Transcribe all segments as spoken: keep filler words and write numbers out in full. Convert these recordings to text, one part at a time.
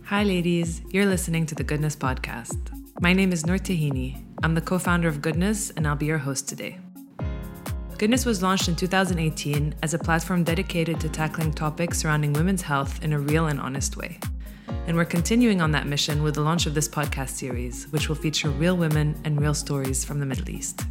Hi, ladies. You're listening to the Goodness Podcast. My name is Noor Tahini. I'm the co-founder of Goodness, and I'll be your host today. Goodness was launched in two thousand eighteen as a platform dedicated to tackling topics surrounding women's health in a real and honest way. And we're continuing on that mission with the launch of this podcast series, which will feature real women and real stories from the Middle East.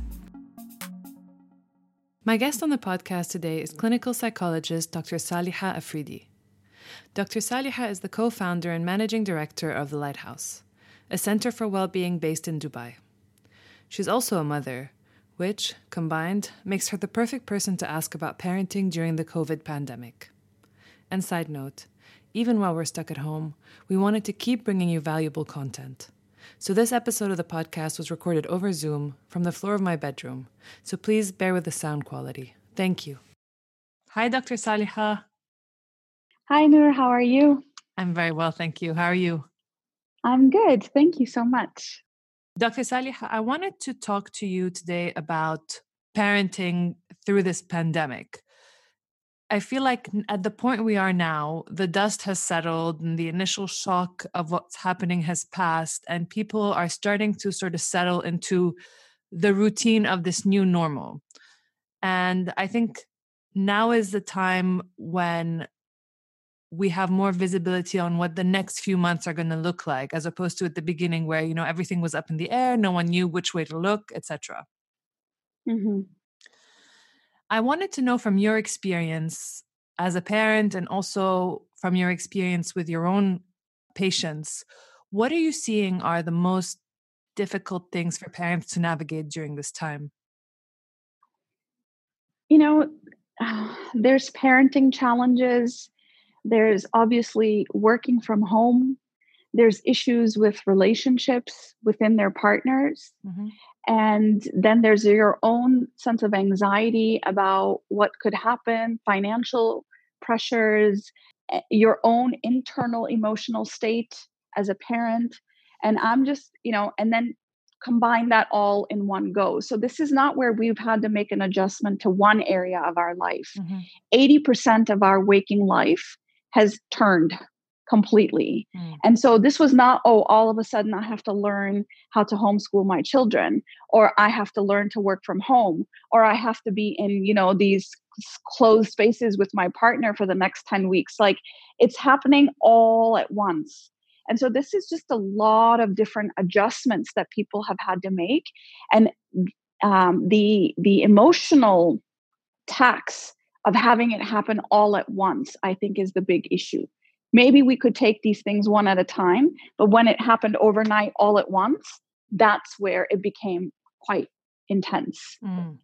My guest on the podcast today is clinical psychologist Doctor Saliha Afridi. Doctor Saliha is the co-founder and managing director of The Lighthouse, a center for well-being based in Dubai. She's also a mother, which, combined, makes her the perfect person to ask about parenting during the COVID pandemic. And side note, even while we're stuck at home, we wanted to keep bringing you valuable content. So this episode of the podcast was recorded over Zoom from the floor of my bedroom, so please bear with the sound quality. Thank you. Hi, Doctor Saliha. Hi, Noor. How are you? I'm very well, thank you. How are you? I'm good. Thank you so much. Doctor Saliha, I wanted to talk to you today about parenting through this pandemic. I feel like at the point we are now, the dust has settled and the initial shock of what's happening has passed, and people are starting to sort of settle into the routine of this new normal. And I think now is the time when we have more visibility on what the next few months are going to look like, as opposed to at the beginning where, you know, everything was up in the air, no one knew which way to look, et cetera. Mm-hmm. I wanted to know from your experience as a parent and also from your experience with your own patients, what are you seeing are the most difficult things for parents to navigate during this time? You know, uh, there's parenting challenges. There's obviously working from home. There's issues with relationships within their partners. Mm-hmm. And then there's your own sense of anxiety about what could happen, financial pressures, your own internal emotional state as a parent. And I'm just, you know, and then combine that all in one go. So this is not where we've had to make an adjustment to one area of our life. Mm-hmm. eighty percent of our waking life has turned completely. Mm. And so this was not, oh, all of a sudden I have to learn how to homeschool my children, or I have to learn to work from home, or I have to be in, you know, these closed spaces with my partner for the next ten weeks. Like, it's happening all at once. And so this is just a lot of different adjustments that people have had to make. And um, the the emotional tax of having it happen all at once, I think, is the big issue. Maybe we could take these things one at a time, but when it happened overnight all at once, that's where it became quite intense. Mm.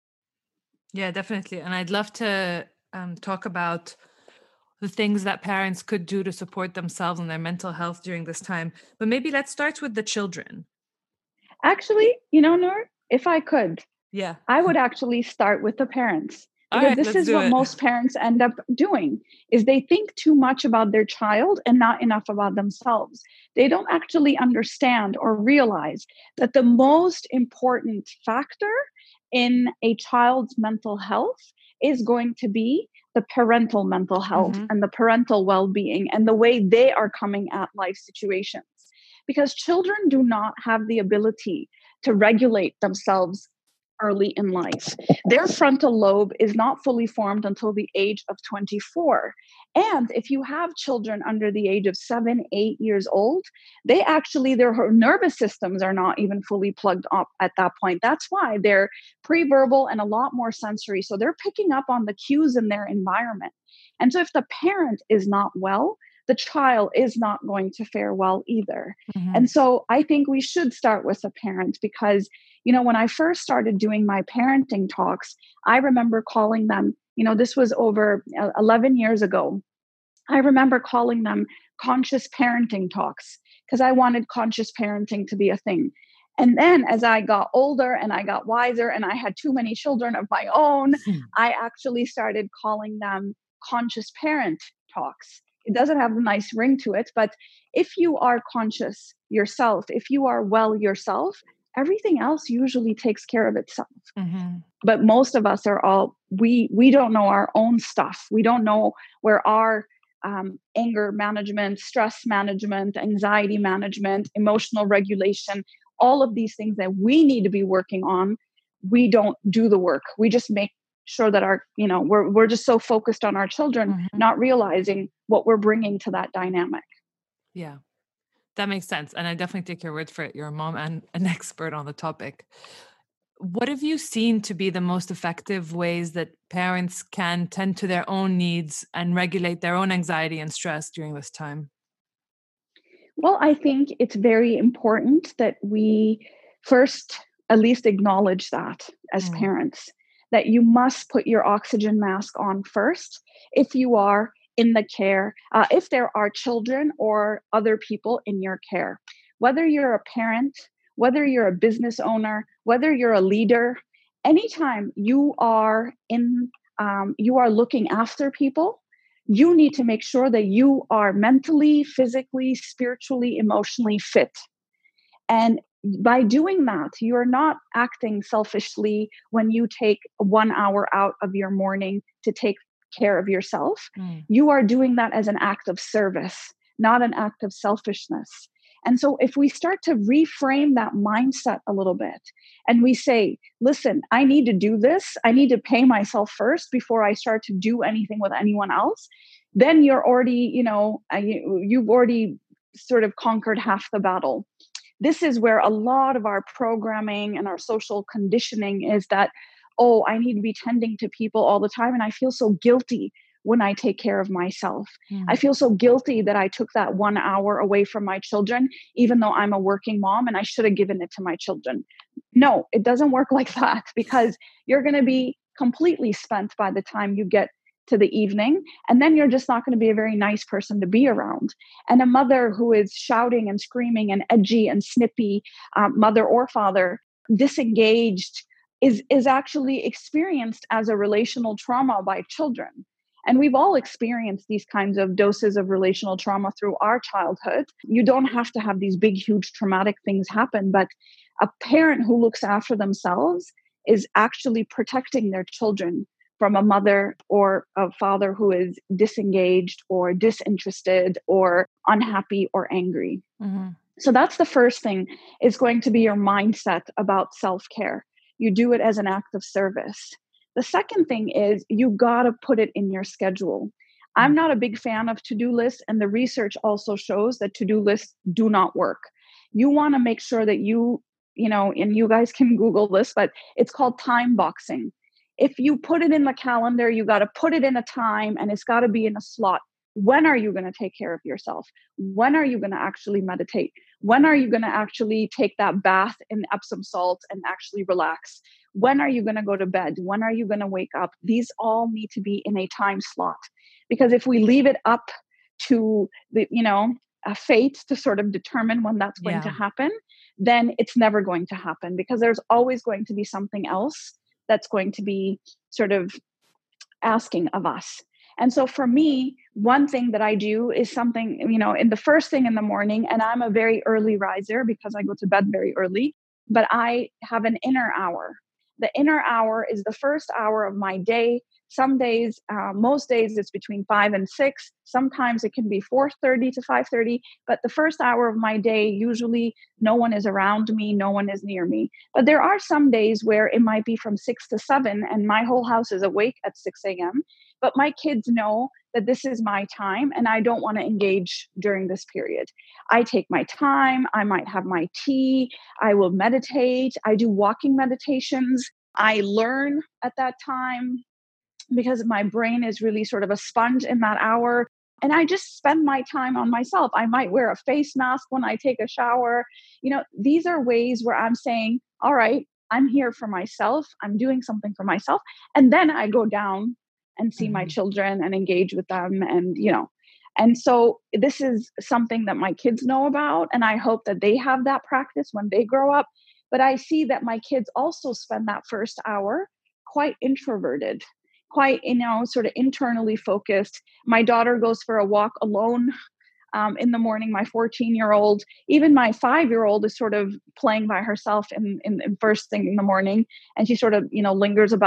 Yeah, definitely. And I'd love to um, talk about the things that parents could do to support themselves and their mental health during this time. But maybe let's start with the children. Actually, you know, Noor, if I could, yeah, I would actually start with the parents. Because right, this is what it. most parents end up doing, is they think too much about their child and not enough about themselves. They don't actually understand or realize that the most important factor in a child's mental health is going to be the parental mental health mm-hmm. and the parental well-being and the way they are coming at life situations. Because children do not have the ability to regulate themselves early in life. Their frontal lobe is not fully formed until the age of twenty-four. And if you have children under the age of seven, eight years old, they actually, their nervous systems are not even fully plugged up at that point. That's why they're pre-verbal and a lot more sensory. So they're picking up on the cues in their environment. And so if the parent is not well, the child is not going to fare well either. Mm-hmm. And so I think we should start with a parent because, you know, when I first started doing my parenting talks, I remember calling them, you know, this was over eleven years ago. I remember calling them conscious parenting talks because I wanted conscious parenting to be a thing. And then as I got older and I got wiser and I had too many children of my own, mm-hmm. I actually started calling them conscious parent talks. It doesn't have a nice ring to it, but if you are conscious yourself, if you are well yourself, everything else usually takes care of itself. Mm-hmm. But most of us are all, we we don't know our own stuff. We don't know where our um, anger management, stress management, anxiety management, emotional regulation, all of these things that we need to be working on, we don't do the work. We just make sure that our, you know, we're we're just so focused on our children, Mm-hmm. not realizing what we're bringing to that dynamic. Yeah, that makes sense. And I definitely take your word for it. You're a mom and an expert on the topic. What have you seen to be the most effective ways that parents can tend to their own needs and regulate their own anxiety and stress during this time? Well, I think it's very important that we first at least acknowledge that as Mm. parents, that you must put your oxygen mask on first if you are in the care, uh, if there are children or other people in your care. Whether you're a parent, whether you're a business owner, whether you're a leader, anytime you are in, um, you are looking after people, you need to make sure that you are mentally, physically, spiritually, emotionally fit. And by doing that, you're not acting selfishly when you take one hour out of your morning to take care of yourself. Mm. You are doing that as an act of service, not an act of selfishness. And so, if we start to reframe that mindset a little bit and we say, listen, I need to do this, I need to pay myself first before I start to do anything with anyone else, then you're already, you know, you've already sort of conquered half the battle. This is where a lot of our programming and our social conditioning is that, oh, I need to be tending to people all the time. And I feel so guilty when I take care of myself. Mm. I feel so guilty that I took that one hour away from my children, even though I'm a working mom and I should have given it to my children. No, it doesn't work like that, because you're going to be completely spent by the time you get to the evening. And then you're just not going to be a very nice person to be around. And a mother who is shouting and screaming and edgy and snippy, um, mother or father, disengaged, is, is actually experienced as a relational trauma by children. And we've all experienced these kinds of doses of relational trauma through our childhood. You don't have to have these big, huge traumatic things happen, but a parent who looks after themselves is actually protecting their children from a mother or a father who is disengaged or disinterested or unhappy or angry. Mm-hmm. So that's the first thing, is going to be your mindset about self-care. You do it as an act of service. The second thing is you got to put it in your schedule. I'm not a big fan of to-do lists, and the research also shows that to-do lists do not work. You want to make sure that you, you know, and you guys can Google this, but it's called time boxing. If you put it in the calendar, you got to put it in a time and it's got to be in a slot. When are you going to take care of yourself? When are you going to actually meditate? When are you going to actually take that bath in Epsom salt and actually relax? When are you going to go to bed? When are you going to wake up? These all need to be in a time slot. Because if we leave it up to the, you know, a fate to sort of determine when that's going Yeah. to happen, then it's never going to happen, because there's always going to be something else that's going to be sort of asking of us. And so for me, one thing that I do is something, you know, in the first thing in the morning, and I'm a very early riser because I go to bed very early, but I have an inner hour. The inner hour is the first hour of my day. Some days, uh, most days, it's between five and six. Sometimes it can be four thirty to five thirty. But the first hour of my day, usually no one is around me, no one is near me. But there are some days where it might be from six to seven, and my whole house is awake at six a.m. But my kids know that this is my time, and I don't want to engage during this period. I take my time. I might have my tea. I will meditate. I do walking meditations. I learn at that time, because my brain is really sort of a sponge in that hour. And I just spend my time on myself. I might wear a face mask when I take a shower. You know, these are ways where I'm saying, all right, I'm here for myself. I'm doing something for myself. And then I go down and see my Mhm. children and engage with them. And, you know, and so this is something that my kids know about. And I hope that they have that practice when they grow up. But I see that my kids also spend that first hour quite introverted, quite, you know, sort of internally focused. My daughter goes for a walk alone um, in the morning. My fourteen year old, even my five year old is sort of playing by herself in, in, in first thing in the morning. And she sort of, you know, lingers about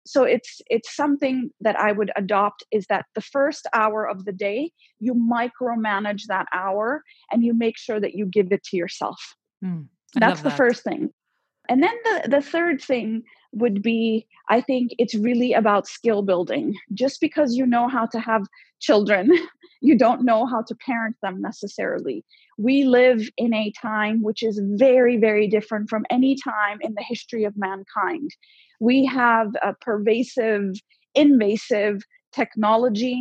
So it's it's something that I would adopt, is that the first hour of the day, you micromanage that hour and you make sure that you give it to yourself. Mm, I That's love the that. first thing. And then the, the third thing would be, I think it's really about skill building. Just because you know how to have children, you don't know how to parent them necessarily. We live in a time which is very, very different from any time in the history of mankind. We have a pervasive, invasive technology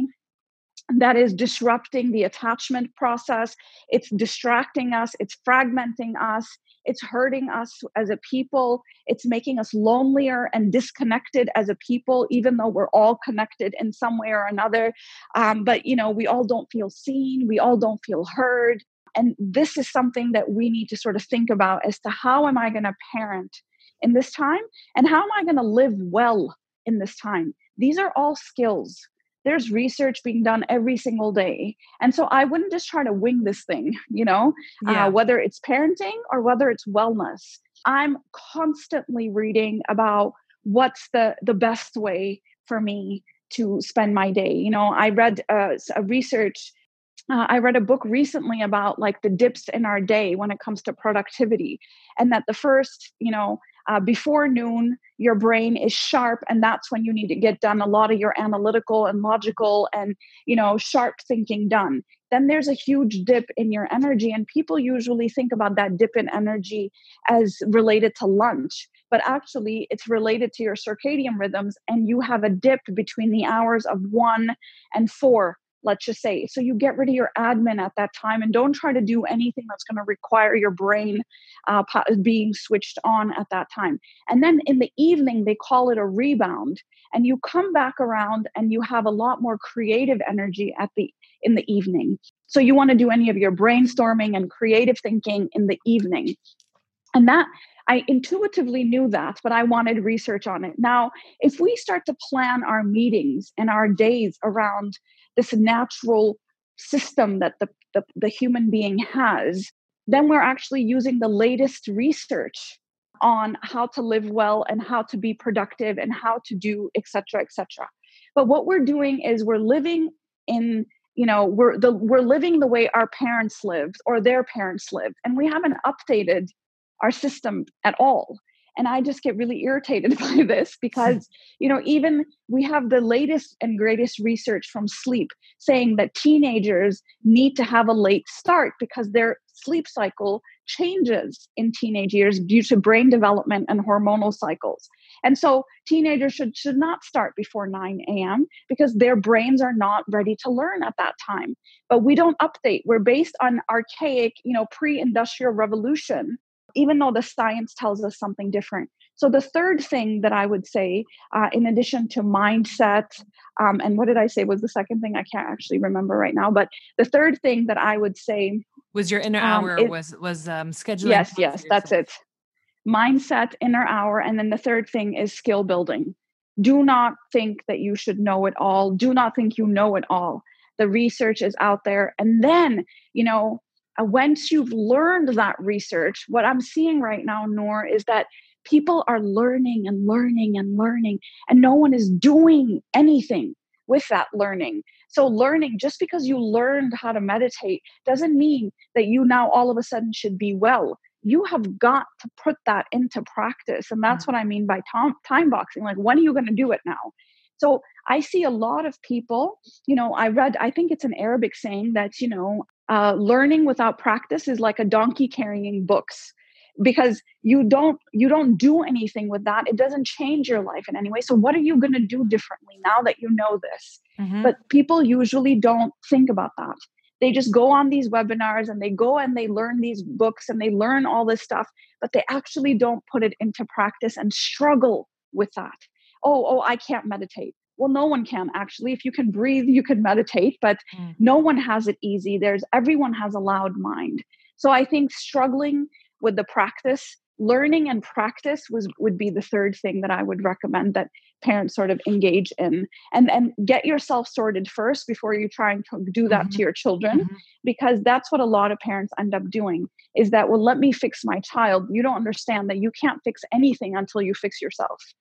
that is disrupting the attachment process. It's distracting us. It's fragmenting us. It's hurting us as a people. It's making us lonelier and disconnected as a people, even though we're all connected in some way or another. Um, but, you know, we all don't feel seen. We all don't feel heard. And this is something that we need to sort of think about as to how am I going to parent in this time? And how am I going to live well in this time? These are all skills. There's research being done every single day. And so I wouldn't just try to wing this thing, you know, Yeah. uh, whether it's parenting or whether it's wellness. I'm constantly reading about what's the, the best way for me to spend my day. You know, I read uh, a research Uh, I read a book recently about like the dips in our day when it comes to productivity, and that the first, you know, uh, before noon, your brain is sharp, and that's when you need to get done a lot of your analytical and logical and, you know, sharp thinking done. Then there's a huge dip in your energy, and people usually think about that dip in energy as related to lunch. But actually, it's related to your circadian rhythms, and you have a dip between the hours of one and four, let's just say. So you get rid of your admin at that time and don't try to do anything that's going to require your brain uh, being switched on at that time. And then in the evening, they call it a rebound. And you come back around and you have a lot more creative energy at the in the evening. So you want to do any of your brainstorming and creative thinking in the evening. And that, I intuitively knew that, but I wanted research on it. Now, if we start to plan our meetings and our days around this natural system that the, the, the human being has, then we're actually using the latest research on how to live well and how to be productive and how to do, et cetera, et cetera. But what we're doing is we're living in, you know, we're the we're living the way our parents lived or their parents lived, and we haven't updated our system at all. And I just get really irritated by this because, you know, even we have the latest and greatest research from sleep saying that teenagers need to have a late start because their sleep cycle changes in teenage years due to brain development and hormonal cycles. And so teenagers should, should not start before nine a.m. because their brains are not ready to learn at that time. But we don't update. We're based on archaic, you know, pre-industrial revolution, even though the science tells us something different. So the third thing that I would say, uh, in addition to mindset, um, and what did I say was the second thing? I can't actually remember right now. But the third thing that I would say was your inner um, hour is, was was um, scheduling. Yes, yes, that's it. Mindset, inner hour, and then the third thing is skill building. Do not think that you should know it all. Do not think you know it all. The research is out there, and then you know. Uh, once you've learned that research, what I'm seeing right now, Noor, is that people are learning and learning and learning, and no one is doing anything with that learning. So learning, just because you learned how to meditate, doesn't mean that you now all of a sudden should be well. You have got to put that into practice. And that's what I mean by time, time boxing. Like, when are you going to do it now? So I see a lot of people, you know, I read, I think it's an Arabic saying that, you know, uh, learning without practice is like a donkey carrying books, because you don't, you don't do anything with that. It doesn't change your life in any way. So what are you going to do differently now that you know this? Mm-hmm. But people usually don't think about that. They just go on these webinars and they go and they learn these books and they learn all this stuff, but they actually don't put it into practice and struggle with that. Oh, oh, I can't meditate. Well, no one can actually. If you can breathe, you can meditate, but mm. no one has it easy. There's everyone has a loud mind. So I think struggling with the practice, learning and practice was would be the third thing that I would recommend that parents sort of engage in, and and get yourself sorted first before you're trying to do that mm-hmm. to your children, mm-hmm. because that's what a lot of parents end up doing is that, well, let me fix my child. You don't understand that you can't fix anything until you fix yourself.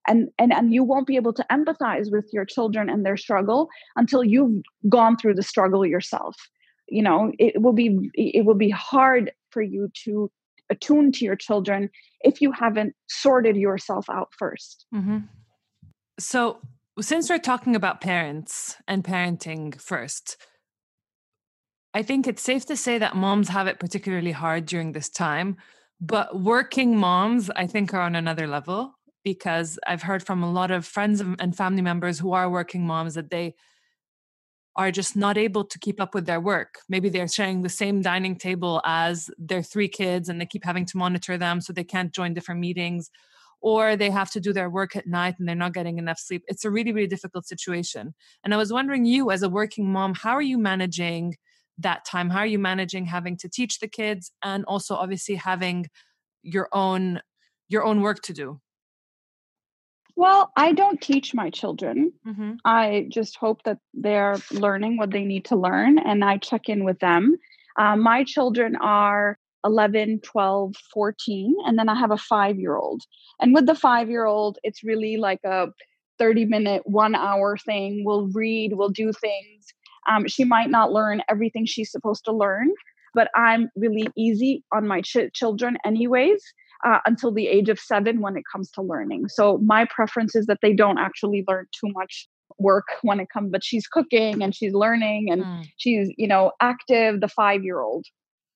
And, and, and you won't be able to empathize with your children and their struggle until you've gone through the struggle yourself. You know, it will be, it will be hard for you to attune to your children if you haven't sorted yourself out first. Mm-hmm. So since we're talking about parents and parenting first, I think it's safe to say that moms have it particularly hard during this time, but working moms, I think, are on another level, because I've heard from a lot of friends and family members who are working moms that they are just not able to keep up with their work. Maybe they're sharing the same dining table as their three kids and they keep having to monitor them so they can't join different meetings, or they have to do their work at night and they're not getting enough sleep. It's a really, really difficult situation. And I was wondering, you as a working mom, how are you managing that time? How are you managing having to teach the kids and also obviously having your own your own work to do? Well, I don't teach my children. Mm-hmm. I just hope that they're learning what they need to learn, and I check in with them. Uh, my children are eleven, twelve, fourteen, and then I have a five-year-old. And with the five-year-old, it's really like a thirty-minute, one-hour thing. We'll read, we'll do things. Um, she might not learn everything she's supposed to learn, but I'm really easy on my ch- children anyways. Uh, until the age of seven when it comes to learning. So my preference is that they don't actually learn too much work when it comes, but she's cooking and she's learning and mm. she's, you know, active, the five-year-old.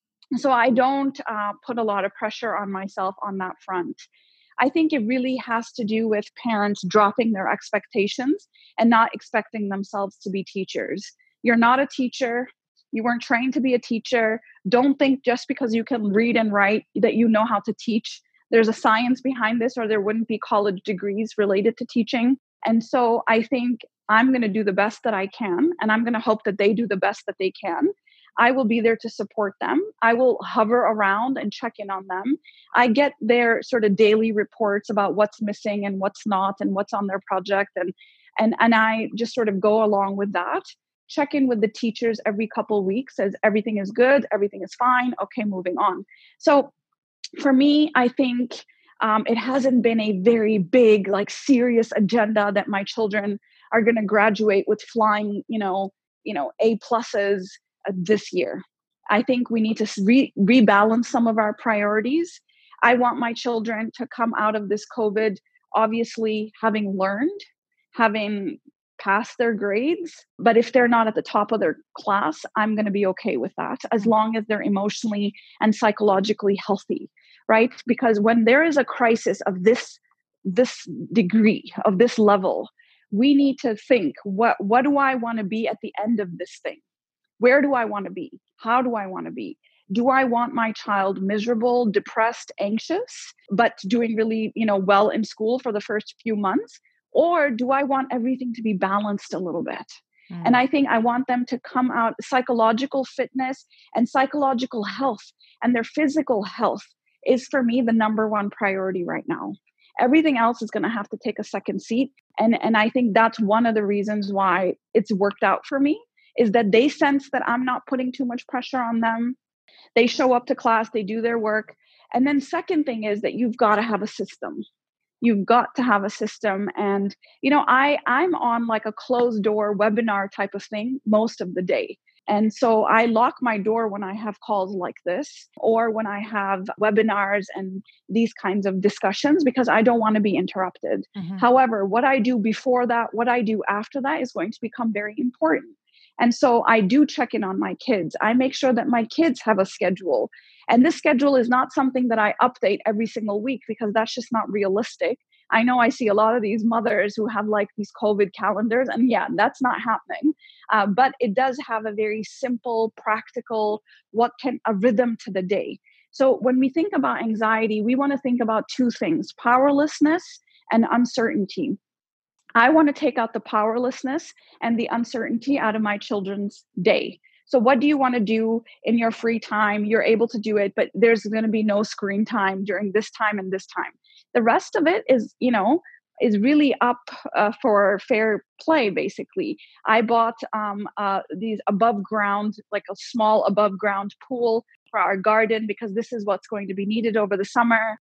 So I don't uh, put a lot of pressure on myself on that front. I think it really has to do with parents dropping their expectations and not expecting themselves to be teachers. You're not a teacher. You weren't trained to be a teacher. Don't think just because you can read and write that you know how to teach. There's a science behind this, or there wouldn't be college degrees related to teaching. And so I think I'm going to do the best that I can, and I'm going to hope that they do the best that they can. I will be there to support them. I will hover around and check in on them. I get their sort of daily reports about what's missing and what's not and what's on their project. And, and, and I just sort of go along with that. Check in with the teachers every couple of weeks, says everything is good, everything is fine, okay, moving on. So for me, I think um, it hasn't been a very big, like serious agenda that my children are going to graduate with flying, you know, you know, A pluses uh, this year. I think we need to re- rebalance some of our priorities. I want my children to come out of this COVID, obviously having learned, having pass their grades. But if they're not at the top of their class, I'm going to be okay with that, as long as they're emotionally and psychologically healthy, right? Because when there is a crisis of this, this degree, of this level, we need to think, what, what do I want to be at the end of this thing? Where do I want to be? How do I want to be? Do I want my child miserable, depressed, anxious, but doing really, you know, well in school for the first few months? Or do I want everything to be balanced a little bit? Mm. And I think I want them to come out psychological fitness and psychological health, and their physical health is for me the number one priority right now. Everything else is going to have to take a second seat. And, and I think that's one of the reasons why it's worked out for me, is that they sense that I'm not putting too much pressure on them. They show up to class, they do their work. And then second thing is that you've got to have a system. You've got to have a system. And, you know, I, I'm on like a closed door webinar type of thing most of the day. And so I lock my door when I have calls like this, or when I have webinars and these kinds of discussions, because I don't want to be interrupted. Mm-hmm. However, what I do before that, what I do after that is going to become very important. And so I do check in on my kids. I make sure that my kids have a schedule. And this schedule is not something that I update every single week, because that's just not realistic. I know I see a lot of these mothers who have like these COVID calendars, and yeah, that's not happening. Uh, but it does have a very simple, practical, what can a rhythm to the day. So when we think about anxiety, we want to think about two things: powerlessness and uncertainty. I want to take out the powerlessness and the uncertainty out of my children's day. So what do you want to do in your free time? You're able to do it, but there's going to be no screen time during this time and this time. The rest of it is, you know, is really up uh, for fair play, basically. I bought um, uh, these above ground, like a small above ground pool for our garden, because this is what's going to be needed over the summer.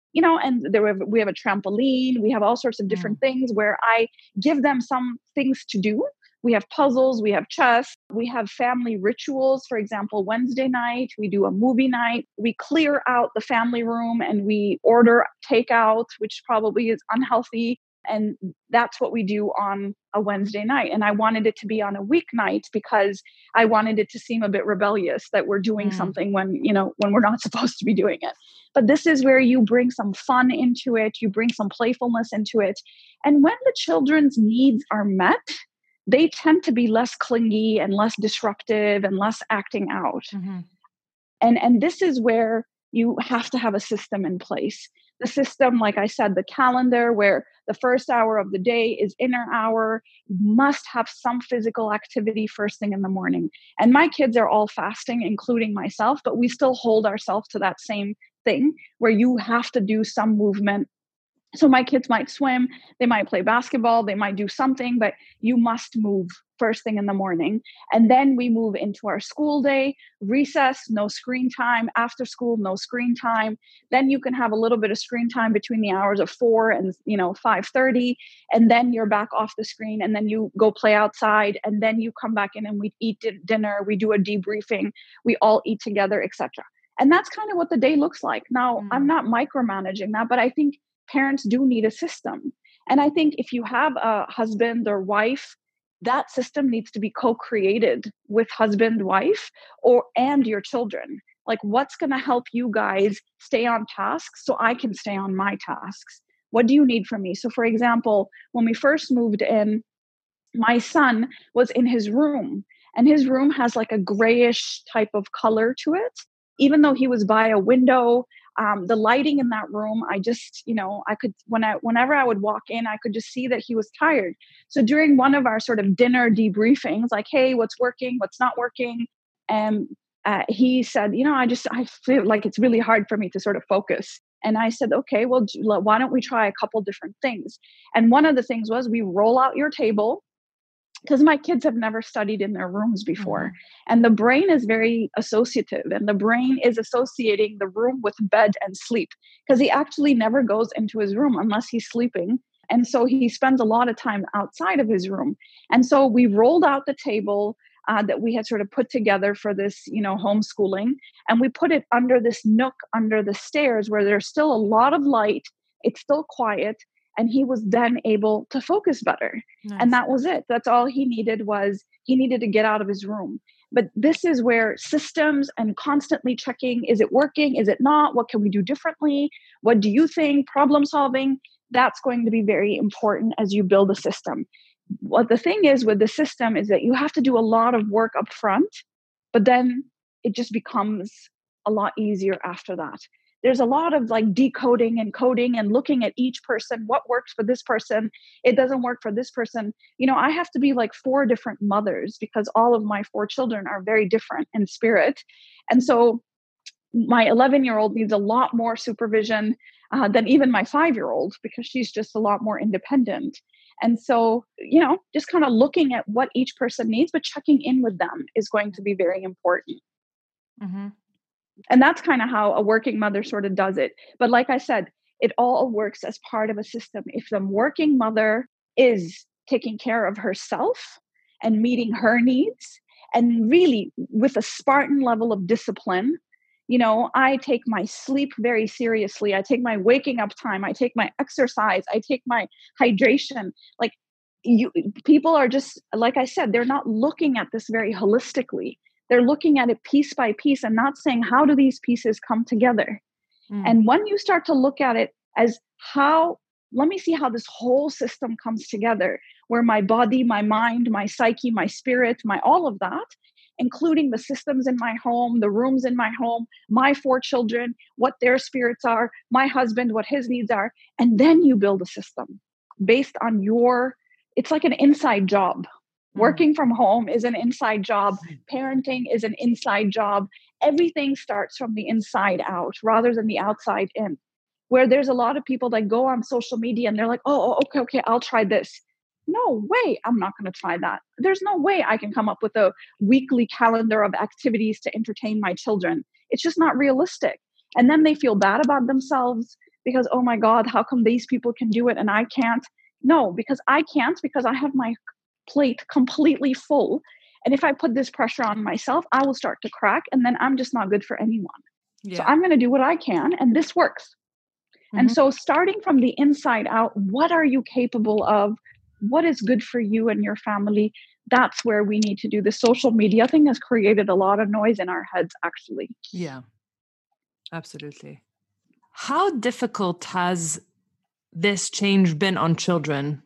you know, and there we have, we have a trampoline. We have all sorts of different mm. things where I give them some things to do. We have puzzles, we have chess, we have family rituals. For example, Wednesday night, we do a movie night. We clear out the family room and we order takeout, which probably is unhealthy. And that's what we do on a Wednesday night. And I wanted it to be on a weeknight because I wanted it to seem a bit rebellious that we're doing mm. something when, you know, when we're not supposed to be doing it. But this is where you bring some fun into it. You bring some playfulness into it. And when the children's needs are met, they tend to be less clingy and less disruptive and less acting out. Mm-hmm. And, and this is where you have to have a system in place. The system, like I said, the calendar where the first hour of the day is inner hour, must have some physical activity first thing in the morning. And my kids are all fasting, including myself, but we still hold ourselves to that same thing where you have to do some movement. So my kids might swim, they might play basketball, they might do something, but you must move first thing in the morning. And then we move into our school day, recess, no screen time, after school, no screen time. Then you can have a little bit of screen time between the hours of four and, you know, five thirty. And then you're back off the screen and then you go play outside. And then you come back in and we eat dinner, we do a debriefing, we all eat together, et cetera. And that's kind of what the day looks like. Now, mm. I'm not micromanaging that, but I think parents do need a system. And I think if you have a husband or wife, that system needs to be co-created with husband, wife, or and your children. Like, what's going to help you guys stay on task so I can stay on my tasks? What do you need from me? So for example, when we first moved in, my son was in his room, and his room has like a grayish type of color to it. Even though he was by a window, Um, the lighting in that room, I just, you know, I could, when I, whenever I would walk in, I could just see that he was tired. So during one of our sort of dinner debriefings, like, hey, what's working, what's not working? And uh, he said, you know, I just, I feel like it's really hard for me to sort of focus. And I said, okay, well, why don't we try a couple different things? And one of the things was we roll out your table, because my kids have never studied in their rooms before. Mm-hmm. And the brain is very associative, and the brain is associating the room with bed and sleep, because he actually never goes into his room unless he's sleeping. And so he spends a lot of time outside of his room. And so we rolled out the table uh, that we had sort of put together for this, you know, homeschooling. And we put it under this nook under the stairs where there's still a lot of light. It's still quiet. And he was then able to focus better. Nice. And that was it. That's all he needed was he needed to get out of his room. But this is where systems and constantly checking, is it working? Is it not? What can we do differently? What do you think? Problem solving, that's going to be very important as you build a system. What the thing is with the system is that you have to do a lot of work up front, but then it just becomes a lot easier after that. There's a lot of like decoding and coding and looking at each person, what works for this person, it doesn't work for this person. You know, I have to be like four different mothers because all of my four children are very different in spirit. And so my eleven-year-old needs a lot more supervision uh, than even my five-year-old, because she's just a lot more independent. And so, you know, just kind of looking at what each person needs, but checking in with them is going to be very important. Mm-hmm. And that's kind of how a working mother sort of does it. But like I said, it all works as part of a system. If the working mother is taking care of herself and meeting her needs, and really with a Spartan level of discipline, you know, I take my sleep very seriously. I take my waking up time. I take my exercise. I take my hydration. Like you, people are just, like I said, they're not looking at this very holistically. They're looking at it piece by piece and not saying, how do these pieces come together? Mm. And when you start to look at it as how, let me see how this whole system comes together, where my body, my mind, my psyche, my spirit, my all of that, including the systems in my home, the rooms in my home, my four children, what their spirits are, my husband, what his needs are. And then you build a system based on your, it's like an inside job. Working from home is an inside job. Parenting is an inside job. Everything starts from the inside out rather than the outside in, where there's a lot of people that go on social media and they're like, oh, okay, okay, I'll try this. No way, I'm not going to try that. There's no way I can come up with a weekly calendar of activities to entertain my children. It's just not realistic. And then they feel bad about themselves because, oh my God, how come these people can do it and I can't? No, because I can't, because I have my plate completely full. And if I put this pressure on myself, I will start to crack, and then I'm just not good for anyone. Yeah. So I'm going to do what I can, and this works. Mm-hmm. And so starting from the inside out, what are you capable of? What is good for you and your family? That's where we need to do. The social media thing has created a lot of noise in our heads, actually. Yeah, absolutely. How difficult has this change been on children?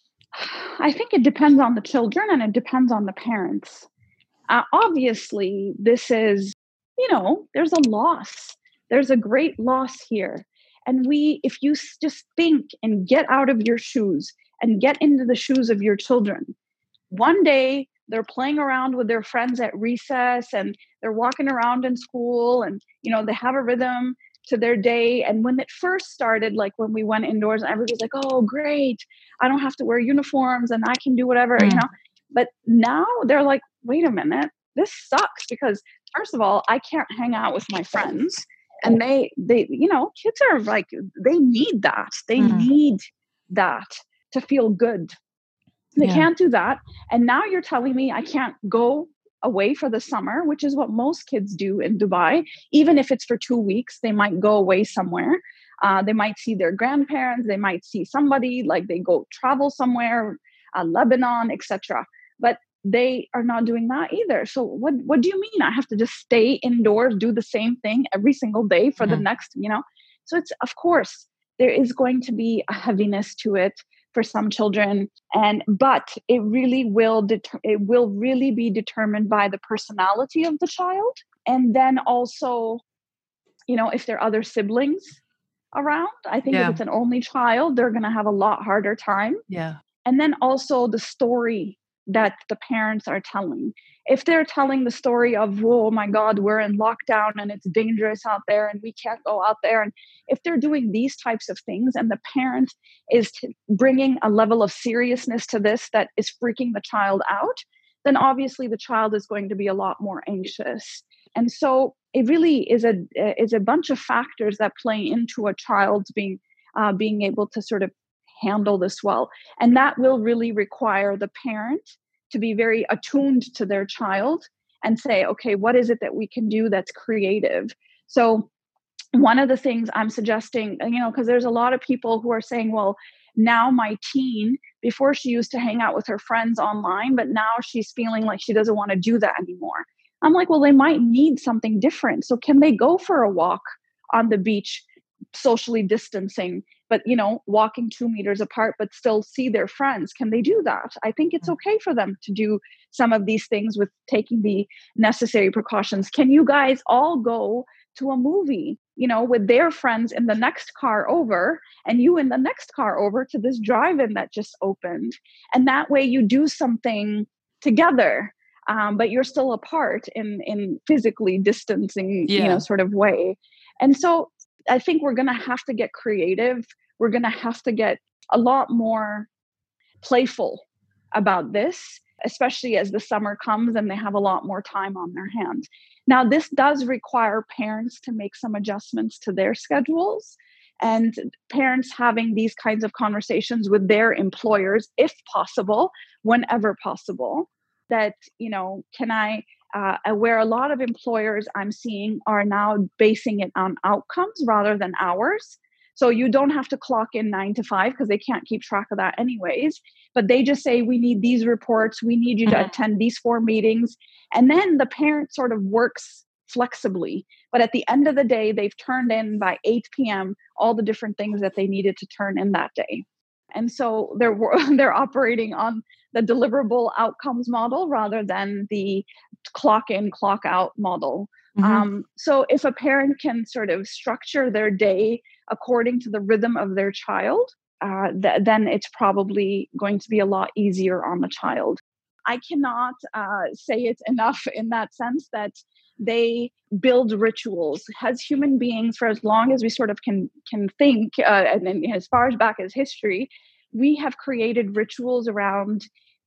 I think it depends on the children and it depends on the parents. Uh, obviously, this is, you know, there's a loss. There's a great loss here. And we, if you just think and get out of your shoes and get into the shoes of your children, one day they're playing around with their friends at recess and they're walking around in school and, you know, they have a rhythm to their day. And when it first started, like when we went indoors and everybody's like, oh, great, I don't have to wear uniforms and I can do whatever, mm. you know. But now they're like, wait a minute, this sucks, because first of all, I can't hang out with my friends. And they, they, you know, kids are like, they need that. They mm. need that to feel good. They yeah. can't do that. And now you're telling me I can't go away for the summer, which is what most kids do in Dubai. Even if it's for two weeks, they might go away somewhere. Uh, they might see their grandparents. They might see somebody, like they go travel somewhere, uh, Lebanon, et cetera. But they are not doing that either. So what, what do you mean? I have to just stay indoors, do the same thing every single day for mm-hmm. the next, you know? So it's, of course, there is going to be a heaviness to it for some children, and but it really will deter- it will really be determined by the personality of the child, and then also, you know, if there are other siblings around. I think yeah. if it's an only child, they're going to have a lot harder time. Yeah, and then also the story that the parents are telling. If they're telling the story of, oh my God, we're in lockdown and it's dangerous out there and we can't go out there. And if they're doing these types of things and the parent is t- bringing a level of seriousness to this that is freaking the child out, then obviously the child is going to be a lot more anxious. And so it really is a is a bunch of factors that play into a child's being uh, being able to sort of handle this well. And that will really require the parent to be very attuned to their child and say, okay, what is it that we can do that's creative? So one of the things I'm suggesting, you know, because there's a lot of people who are saying, well, now my teen, before she used to hang out with her friends online, but now she's feeling like she doesn't want to do that anymore. I'm like, well, they might need something different. So can they go for a walk on the beach, socially distancing, but, you know, walking two meters apart, but still see their friends? Can they do that? I think it's okay for them to do some of these things with taking the necessary precautions. Can you guys all go to a movie, you know, with their friends in the next car over and you in the next car over to this drive-in that just opened? And that way you do something together, um, but you're still apart in, in physically distancing, yeah. you know, sort of way. And so I think we're going to have to get creative. We're going to have to get a lot more playful about this, especially as the summer comes and they have a lot more time on their hands. Now, this does require parents to make some adjustments to their schedules, and parents having these kinds of conversations with their employers, if possible, whenever possible, that, you know, can I, uh, where a lot of employers I'm seeing are now basing it on outcomes rather than hours. So you don't have to clock in nine to five because they can't keep track of that anyways. But they just say, we need these reports. We need you to mm-hmm. attend these four meetings. And then the parent sort of works flexibly. But at the end of the day, they've turned in by eight p.m. all the different things that they needed to turn in that day. And so they're they're operating on the deliverable outcomes model rather than the clock in, clock out model. Mm-hmm. Um, so if a parent can sort of structure their day according to the rhythm of their child, uh, th- then it's probably going to be a lot easier on the child. I cannot uh, say it enough in that sense that they build rituals as human beings for as long as we sort of can can think, uh, and then as far as back as history, we have created rituals around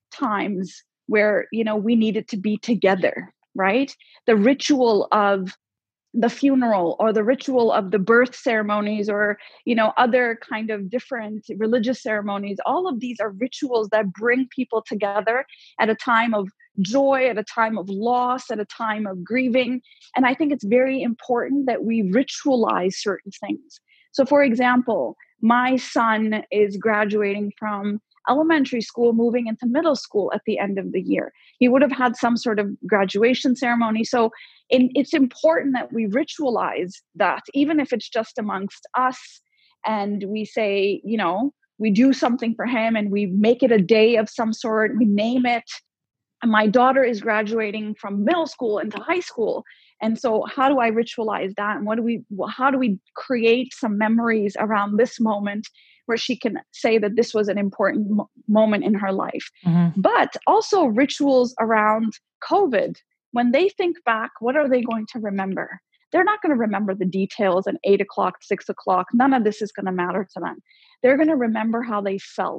times where, you know, we needed to be together, right? The ritual of the funeral or the ritual of the birth ceremonies, or, you know, other kind of different religious ceremonies. All of these are rituals that bring people together at a time of joy, at a time of loss, at a time of grieving. And I think it's very important that we ritualize certain things. So, for example, my son is graduating from elementary school, moving into middle school at the end of the year. He would have had some sort of graduation ceremony. So in, it's important that we ritualize that, even if it's just amongst us, and we say, you know, we do something for him and we make it a day of some sort, we name it. And my daughter is graduating from middle school into high school. And so how do I ritualize that? And what do we, how do we create some memories around this moment where she can say that this was an important mo- moment in her life? Mm-hmm. But also rituals around COVID. When they think back, what are they going to remember? They're not going to remember the details at eight o'clock, six o'clock. None of this is going to matter to them. They're going to remember how they felt.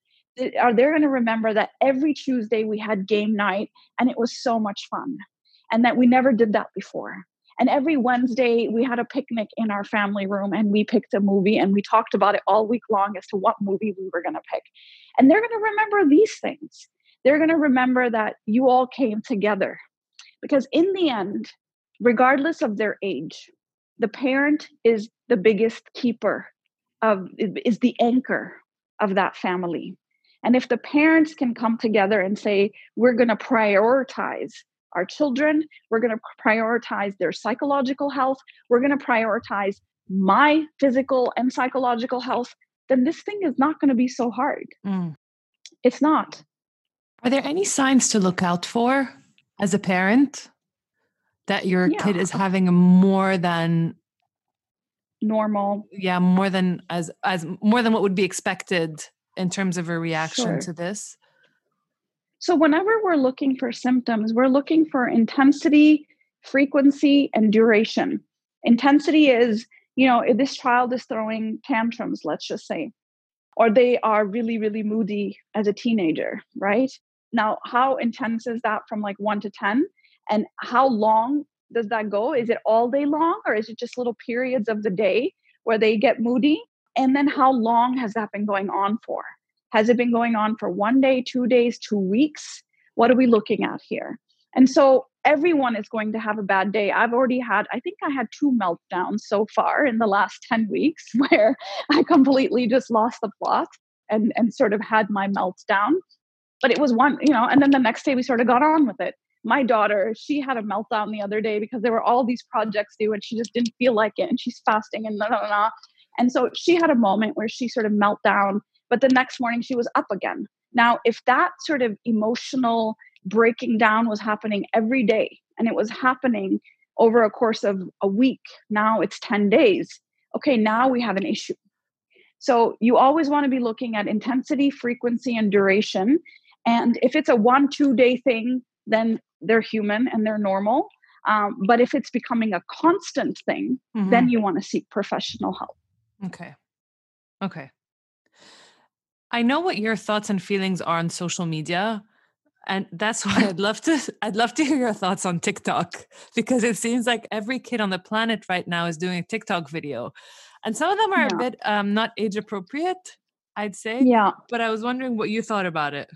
Are they going to remember that every Tuesday we had game night and it was so much fun, and that we never did that before? And every Wednesday we had a picnic in our family room and we picked a movie and we talked about it all week long as to what movie we were going to pick. And they're going to remember these things. They're going to remember that you all came together, because in the end, regardless of their age, the parent is the biggest keeper of, is the anchor of that family. And if the parents can come together and say, we're going to prioritize our children, we're going to prioritize their psychological health, we're going to prioritize my physical and psychological health, then this thing is not going to be so hard. Mm. It's not. Are there any signs to look out for as a parent that your yeah. kid is having a more than normal? Yeah, more than as as more than what would be expected in terms of a reaction sure. to this? So whenever we're looking for symptoms, we're looking for intensity, frequency, and duration. Intensity is, you know, if this child is throwing tantrums, let's just say, or they are really, really moody as a teenager, right? Now, how intense is that from like one to ten? And how long does that go? Is it all day long, or is it just little periods of the day where they get moody? And then how long has that been going on for? Has it been going on for one day, two days, two weeks? What are we looking at here? And so everyone is going to have a bad day. I've already had, I think I had two meltdowns so far in the last ten weeks where I completely just lost the plot and, and sort of had my meltdown. But it was one, you know, and then the next day we sort of got on with it. My daughter, she had a meltdown the other day because there were all these projects due and she just didn't feel like it. And she's fasting and blah, blah, blah. And so she had a moment where she sort of melted down, but the next morning she was up again. Now, if that sort of emotional breaking down was happening every day and it was happening over a course of a week, now it's ten days. Okay, now we have an issue. So you always want to be looking at intensity, frequency, and duration. And if it's a one, two day thing, then they're human and they're normal. Um, but if it's becoming a constant thing, mm-hmm. then you want to seek professional help. Okay. Okay. I know what your thoughts and feelings are on social media. And that's why I'd love to, I'd love to hear your thoughts on TikTok, because it seems like every kid on the planet right now is doing a TikTok video. And some of them are yeah. a bit um, not age appropriate, I'd say. Yeah. But I was wondering what you thought about it.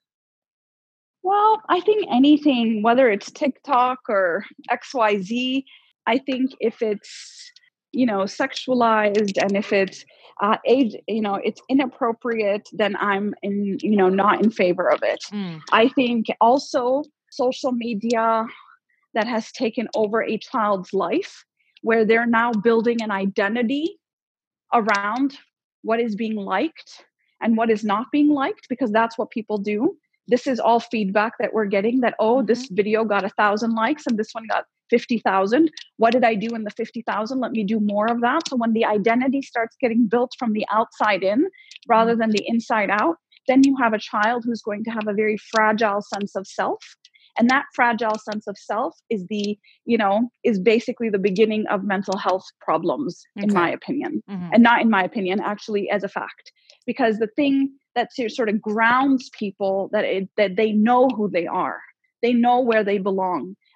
Well, I think anything, whether it's TikTok or X Y Z, I think if it's, you know, sexualized and if it's uh, age, you know, it's inappropriate, then I'm in, you know, not in favor of it. Mm. I think also social media that has taken over a child's life, where they're now building an identity around what is being liked and what is not being liked, because that's what people do. This is all feedback that we're getting that, oh, mm-hmm. this video got a thousand likes and this one got fifty thousand. What did I do in the fifty thousand? Let me do more of that. So when the identity starts getting built from the outside in rather than the inside out, then you have a child who's going to have a very fragile sense of self. And that fragile sense of self is the, you know, is basically the beginning of mental health problems, okay. in my opinion. Mm-hmm. And not in my opinion, actually, as a fact. Because the thing that sort of grounds people, that it, that they know who they are. They know where they belong.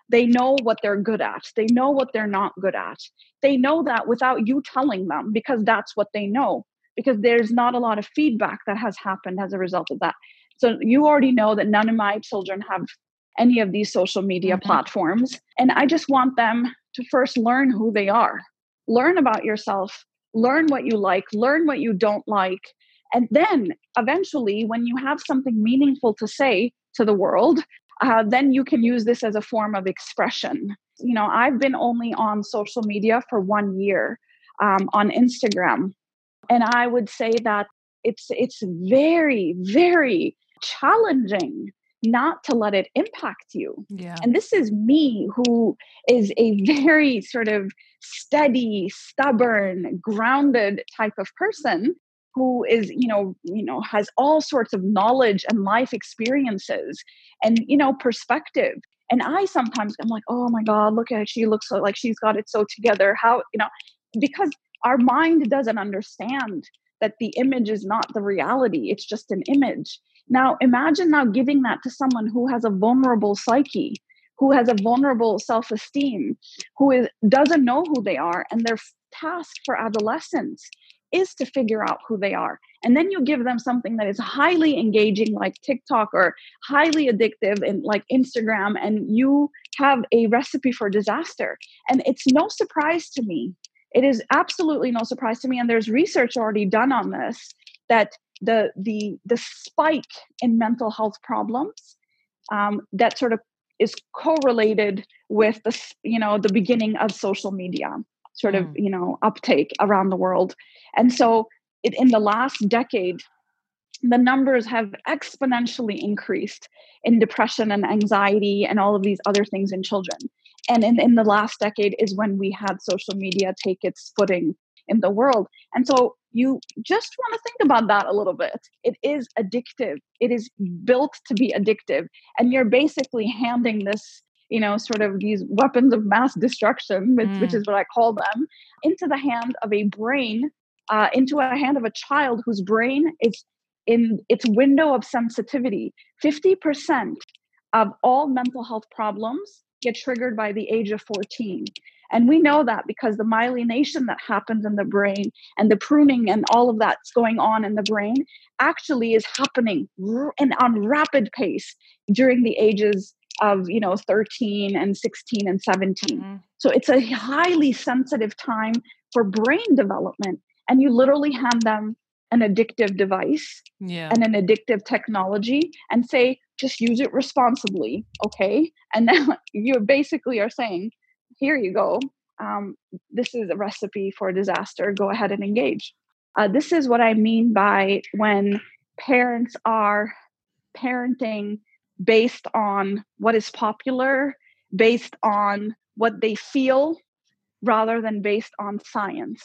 They know what they're good at. They know what they're not good at. They know that without you telling them, because that's what they know, because there's not a lot of feedback that has happened as a result of that. So you already know that none of my children have any of these social media mm-hmm. platforms. And I just want them to first learn who they are, learn about yourself, learn what you like, learn what you don't like. And then eventually, when you have something meaningful to say to the world, uh, then you can use this as a form of expression. You know, I've been only on social media for one year um, on Instagram. And I would say that it's it's very, very challenging not to let it impact you. Yeah. And this is me, who is a very sort of steady, stubborn, grounded type of person who is, you know, you know, has all sorts of knowledge and life experiences and, you know, perspective. And I sometimes I'm like, oh my God, look at it. She looks so, like she's got it so together. How, you know, because our mind doesn't understand that the image is not the reality. It's just an image. Now, imagine now giving that to someone who has a vulnerable psyche, who has a vulnerable self-esteem, who is, doesn't know who they are. And their task for adolescence is to figure out who they are. And then you give them something that is highly engaging, like TikTok, or highly addictive, and like Instagram, and you have a recipe for disaster. And it's no surprise to me. It is absolutely no surprise to me. And there's research already done on this, that the the the spike in mental health problems um, that sort of is correlated with the, you know, the beginning of social media sort mm. of, you know, uptake around the world. And so it, in the last decade, the numbers have exponentially increased in depression and anxiety and all of these other things in children. And in, in the last decade is when we had social media take its footing in the world. And so you just want to think about that a little bit. It is addictive. It is built to be addictive. And you're basically handing this, you know, sort of these weapons of mass destruction, which, mm. which is what I call them, into the hand of a brain, uh, into a hand of a child whose brain is in its window of sensitivity. fifty percent of all mental health problems get triggered by the age of fourteen. And we know that because the myelination that happens in the brain and the pruning and all of that's going on in the brain actually is happening r- and on rapid pace during the ages of, you know, thirteen and sixteen and seventeen. Mm-hmm. So it's a highly sensitive time for brain development. And you literally hand them an addictive device yeah. and an addictive technology and say, just use it responsibly, okay? And now you basically are saying, here you go. Um, this is a recipe for disaster. Go ahead and engage. Uh, this is what I mean by when parents are parenting based on what is popular, based on what they feel, rather than based on science.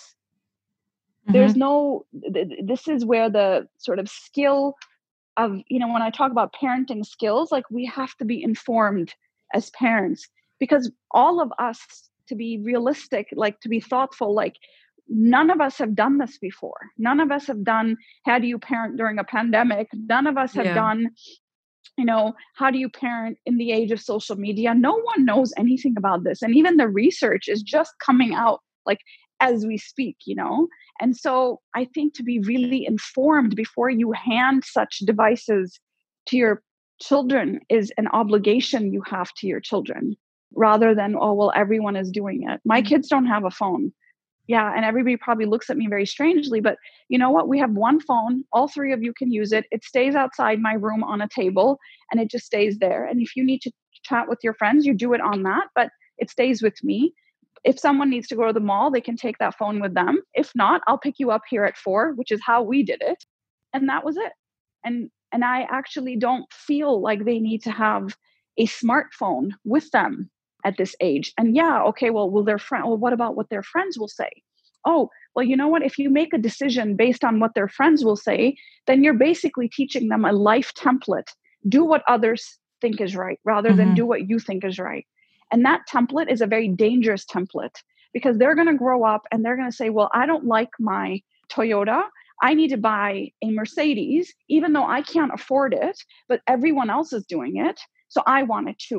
Mm-hmm. There's no, th- this is where the sort of skill of, you know, when I talk about parenting skills, like we have to be informed as parents, because all of us, to be realistic, like to be thoughtful, like none of us have done this before. None of us have done, how do you parent during a pandemic? None of us have yeah. done, you know, how do you parent in the age of social media? No one knows anything about this. And even the research is just coming out like as we speak, you know? And so I think to be really informed before you hand such devices to your children is an obligation you have to your children, rather than, oh, well, everyone is doing it. My mm-hmm. kids don't have a phone. Yeah. And everybody probably looks at me very strangely, but you know what? We have one phone. All three of you can use it. It stays outside my room on a table and it just stays there. And if you need to chat with your friends, you do it on that, but it stays with me. If someone needs to go to the mall, they can take that phone with them. If not, I'll pick you up here at four, which is how we did it. And that was it. And, and I actually don't feel like they need to have a smartphone with them at this age. And yeah, okay, well, will their friend, well, what about what their friends will say? Oh, well, you know what? If you make a decision based on what their friends will say, then you're basically teaching them a life template. Do what others think is right, rather mm-hmm. than do what you think is right. And that template is a very dangerous template, because they're going to grow up and they're going to say, well, I don't like my Toyota. I need to buy a Mercedes, even though I can't afford it, but everyone else is doing it. So I want it too.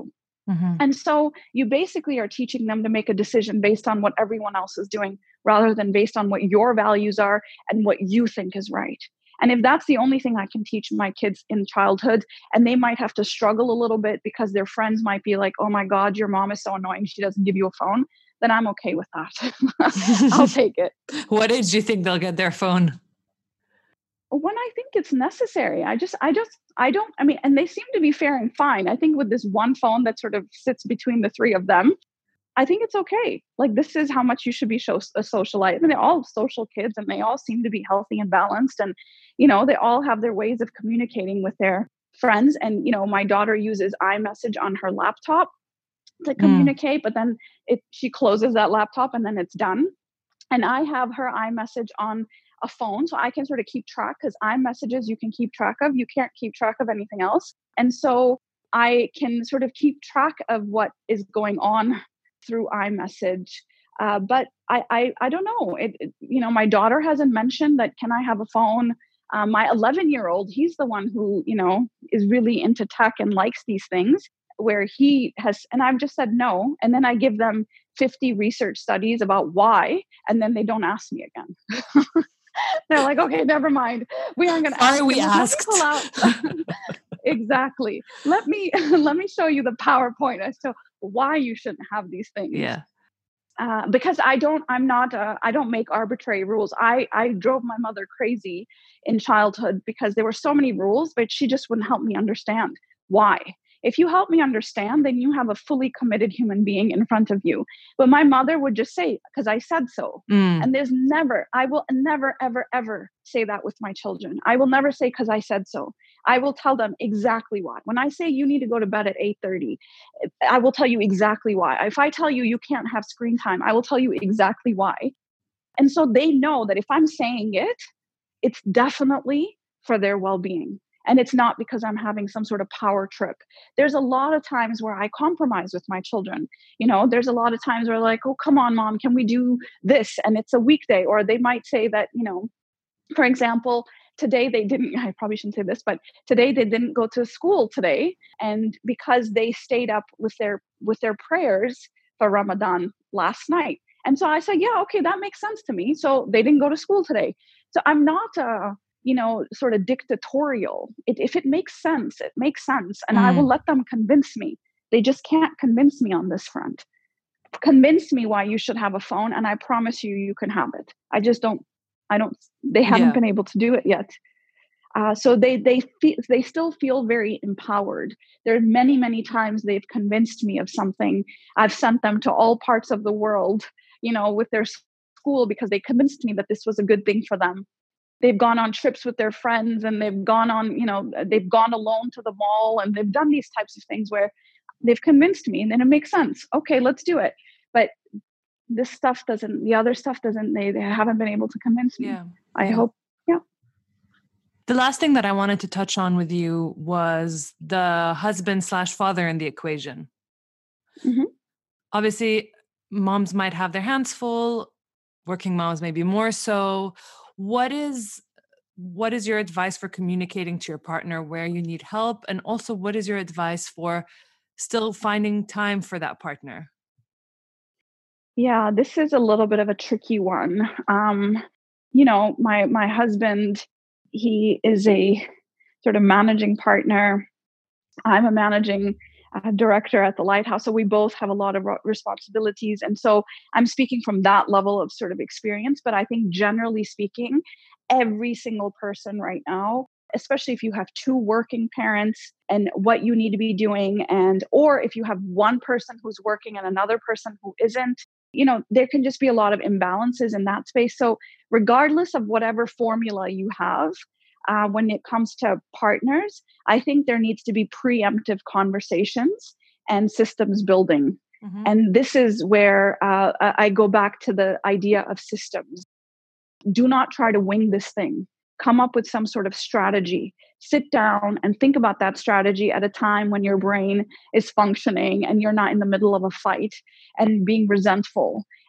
Mm-hmm. And so you basically are teaching them to make a decision based on what everyone else is doing rather than based on what your values are and what you think is right. And if that's the only thing I can teach my kids in childhood, and they might have to struggle a little bit because their friends might be like, oh my God, your mom is so annoying, she doesn't give you a phone, then I'm okay with that. I'll take it. What age do you think they'll get their phone? When I think it's necessary. I just, I just, I don't, I mean, and they seem to be faring fine. I think with this one phone that sort of sits between the three of them, I think it's okay. Like, this is how much you should be show, a socialite. I mean, they're all social kids and they all seem to be healthy and balanced. And, you know, they all have their ways of communicating with their friends. And, you know, my daughter uses iMessage on her laptop to communicate, mm. but then it, she closes that laptop and then it's done. And I have her iMessage on a phone, so I can sort of keep track, because iMessages you can keep track of. You can't keep track of anything else. And so I can sort of keep track of what is going on through iMessage. Uh, but I, I, I don't know. It, it, you know, my daughter hasn't mentioned that, can I have a phone? Um, my eleven year old, he's the one who, you know, is really into tech and likes these things, where he has, and I've just said no. And then I give them fifty research studies about why, and then they don't ask me again. They're like, okay, never mind. We aren't going to ask. We asked. Pull out. Exactly. Let me, let me show you the PowerPoint as to why you shouldn't have these things. Yeah. Uh, because I don't, I'm not, uh, I don't make arbitrary rules. I, I drove my mother crazy in childhood because there were so many rules, but she just wouldn't help me understand why. If you help me understand, then you have a fully committed human being in front of you. But my mother would just say, because I said so. Mm. And there's never, I will never, ever, ever say that with my children. I will never say, because I said so. I will tell them exactly why. When I say you need to go to bed at eight thirty, I will tell you exactly why. If I tell you you can't have screen time, I will tell you exactly why. And so they know that if I'm saying it, it's definitely for their well-being. And it's not because I'm having some sort of power trip. There's a lot of times where I compromise with my children. You know, there's a lot of times where like, oh, come on, mom, can we do this? And it's a weekday. Or they might say that, you know, for example, today they didn't, I probably shouldn't say this, but today they didn't go to school today. And because they stayed up with their, with their prayers for Ramadan last night. And so I said, yeah, okay, that makes sense to me. So they didn't go to school today. So I'm not, uh, you know, sort of dictatorial. It, if it makes sense, it makes sense. And mm. I will let them convince me. They just can't convince me on this front. Convince me why you should have a phone. And I promise you, you can have it. I just don't, I don't, they haven't yeah. been able to do it yet. Uh, so they, they feel, they still feel very empowered. There are many, many times they've convinced me of something. I've sent them to all parts of the world, you know, with their school, because they convinced me that this was a good thing for them. They've gone on trips with their friends, and they've gone on, you know, they've gone alone to the mall, and they've done these types of things where they've convinced me, and then it makes sense. Okay, let's do it. But this stuff doesn't, the other stuff doesn't, they, they haven't been able to convince me. Yeah. I yeah. hope. Yeah. The last thing that I wanted to touch on with you was the husband slash father in the equation. Mm-hmm. Obviously, moms might have their hands full, working moms maybe more so. What is what is your advice for communicating to your partner where you need help? And also, what is your advice for still finding time for that partner? Yeah, this is a little bit of a tricky one. Um, you know, my my husband, he is a sort of managing partner. I'm a managing uh, director at the Lighthouse. So we both have a lot of responsibilities. And so I'm speaking from that level of sort of experience. But I think generally speaking, every single person right now, especially if you have two working parents and what you need to be doing, and or if you have one person who's working and another person who isn't, you know, there can just be a lot of imbalances in that space. So regardless of whatever formula you have, uh, when it comes to partners, I think there needs to be preemptive conversations and systems building. Mm-hmm. And this is where uh, I go back to the idea of systems. Do not try to wing this thing. Come up with some sort of strategy. Sit down and think about that strategy at a time when your brain is functioning and you're not in the middle of a fight and being resentful.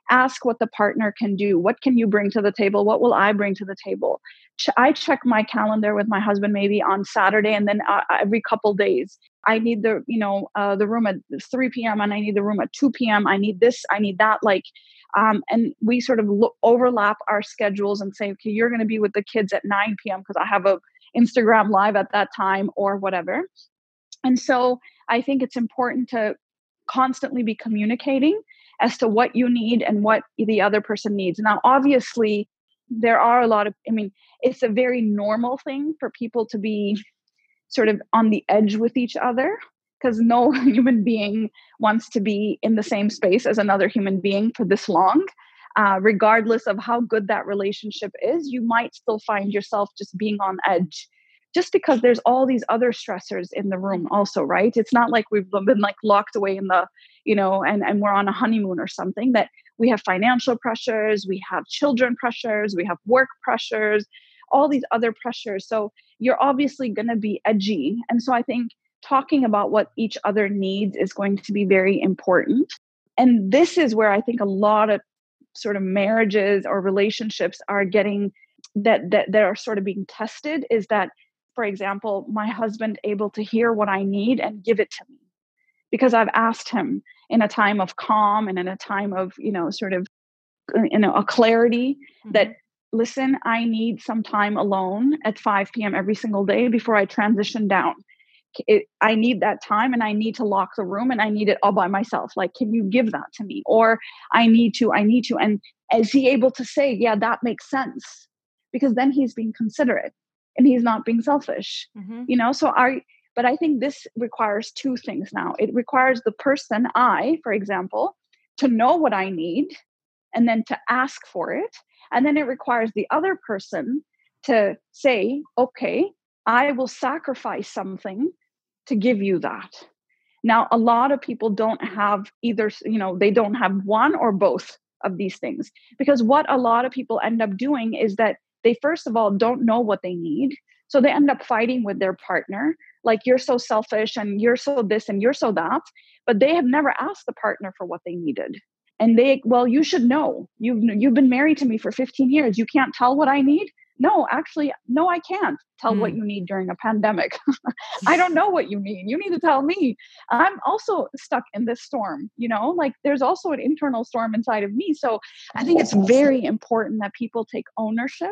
Ask what the partner can do. What can you bring to the table? What will I bring to the table? Ch- I check my calendar with my husband maybe on Saturday, and then uh, every couple days. I need the, you know, uh, the room at three p.m. and I need the room at two p.m. I need this, I need that. Like, um, and we sort of lo- overlap our schedules and say, okay, you're going to be with the kids at nine p.m. because I have a Instagram live at that time or whatever. And so I think it's important to constantly be communicating as to what you need and what the other person needs. Now, obviously, there are a lot of, I mean, it's a very normal thing for people to be sort of on the edge with each other, because no human being wants to be in the same space as another human being for this long. Uh, regardless of how good that relationship is, you might still find yourself just being on edge, just because there's all these other stressors in the room also, right? It's not like we've been like locked away in the, you know, and, and we're on a honeymoon or something. That we have financial pressures, we have children pressures, we have work pressures, all these other pressures. So you're obviously going to be edgy. And so I think talking about what each other needs is going to be very important. And this is where I think a lot of sort of marriages or relationships are getting that, that, that are sort of being tested, is that, for example, my husband able to hear what I need and give it to me because I've asked him in a time of calm and in a time of, you know, sort of, you know, a clarity mm-hmm. that, listen, I need some time alone at five p.m. every single day before I transition down. It, I need that time and I need to lock the room and I need it all by myself. Like, can you give that to me? Or I need to, I need to. And is he able to say, yeah, that makes sense? Because then he's being considerate and he's not being selfish, mm-hmm. you know? So I, but I think this requires two things now. It requires the person, I, for example, to know what I need and then to ask for it. And then it requires the other person to say, okay, I will sacrifice something to give you that. Now, a lot of people don't have either, you know, they don't have one or both of these things, because what a lot of people end up doing is that they, first of all, don't know what they need. So they end up fighting with their partner. Like, you're so selfish and you're so this and you're so that, but they have never asked the partner for what they needed. And they, well, you should know. You've, you've been married to me for fifteen years. You can't tell what I need? No, actually, no, I can't tell mm. what you need during a pandemic. I don't know what you need. You need to tell me. I'm also stuck in this storm, you know, like there's also an internal storm inside of me. So I think it's very important that people take ownership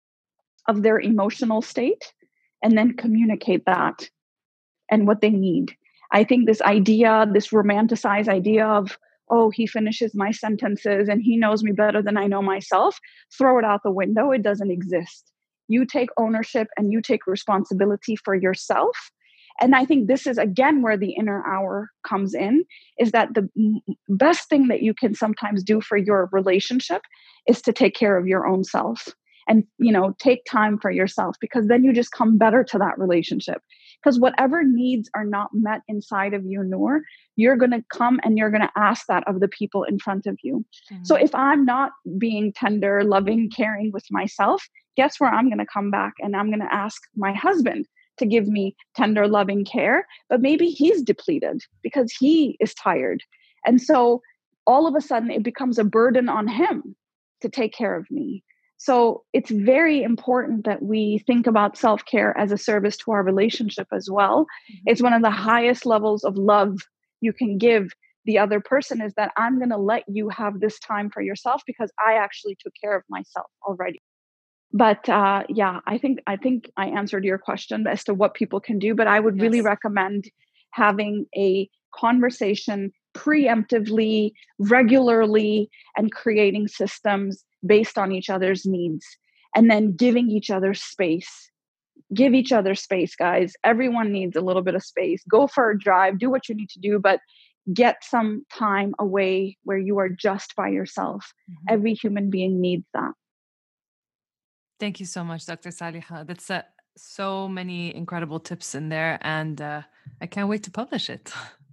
of their emotional state and then communicate that and what they need. I think this idea, this romanticized idea of, oh, he finishes my sentences and he knows me better than I know myself, throw it out the window. It doesn't exist. You take ownership and you take responsibility for yourself. And I think this is, again, where the inner hour comes in, is that the best thing that you can sometimes do for your relationship is to take care of your own self and, you know, take time for yourself, because then you just come better to that relationship. Because whatever needs are not met inside of you, Noor, you're going to come and you're going to ask that of the people in front of you. Mm-hmm. So if I'm not being tender, loving, caring with myself, guess where I'm going to come back and I'm going to ask my husband to give me tender, loving care. But maybe he's depleted because he is tired. And so all of a sudden it becomes a burden on him to take care of me. So it's very important that we think about self-care as a service to our relationship as well. Mm-hmm. It's one of the highest levels of love you can give the other person, is that I'm going to let you have this time for yourself because I actually took care of myself already. But uh, yeah, I think I think I answered your question as to what people can do, but I would yes. really recommend having a conversation preemptively, regularly, and creating systems based on each other's needs, and then giving each other space. Give each other space, guys. Everyone needs a little bit of space. Go for a drive, do what you need to do, but get some time away where you are just by yourself. Mm-hmm. Every human being needs that. Thank you so much, Doctor Saliha. That's uh, so many incredible tips in there, and uh, I can't wait to publish it.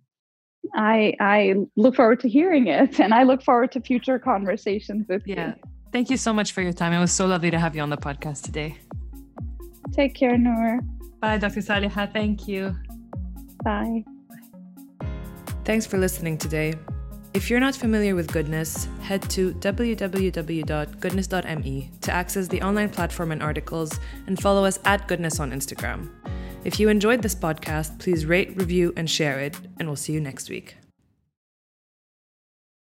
I I look forward to hearing it, and I look forward to future conversations with yeah. you. Yeah. Thank you so much for your time. It was so lovely to have you on the podcast today. Take care, Noor. Bye, Doctor Saliha. Thank you. Bye. Thanks for listening today. If you're not familiar with Goodness, head to w w w dot goodness dot m e to access the online platform and articles, and follow us at Goodness on Instagram. If you enjoyed this podcast, please rate, review, and share it, and we'll see you next week.